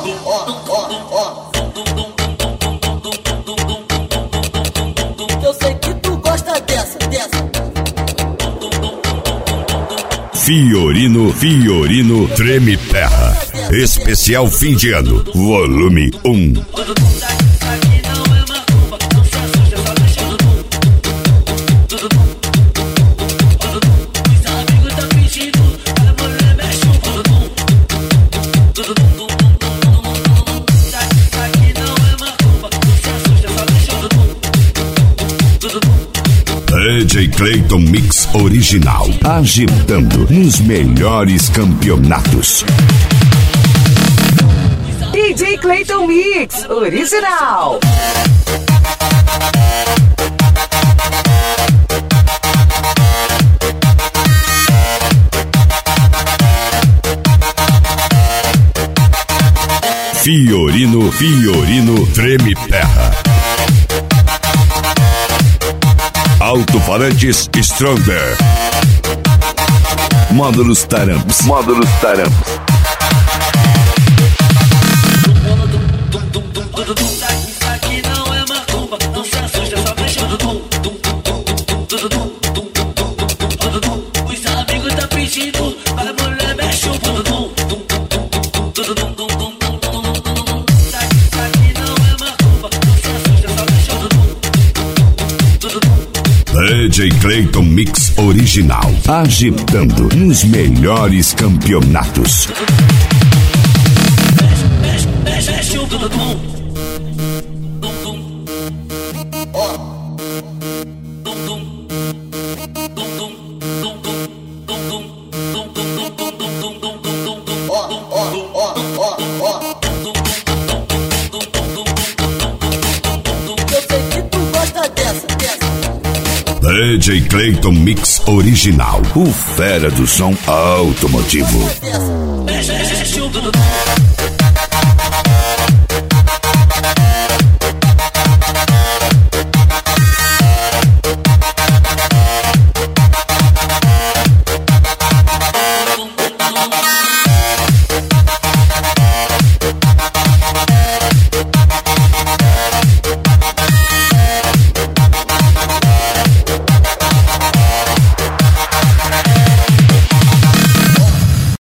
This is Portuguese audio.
Eu sei que tu gosta dessa. Fiorino Treme Terra. Especial fim de ano, volume 1. DJ Clayton Mix original, agitando nos melhores campeonatos. DJ Clayton Mix original. Fiorino Treme Terra. Alto-falantes Stronger. Módulos Taramps. Isso aqui não é macumba, não se assusta, só mexe no tum. Os amigos tá pedindo, a mulher mexe o tum. Isso aqui não é macumba, não se assusta, só mexe no tum. DJ Clayton Mix original, agitando nos melhores campeonatos. Mexe o tum. Eu sei que tu gosta dessa. DJ Clayton Mix original, o fera do som automotivo. Mexe o tum.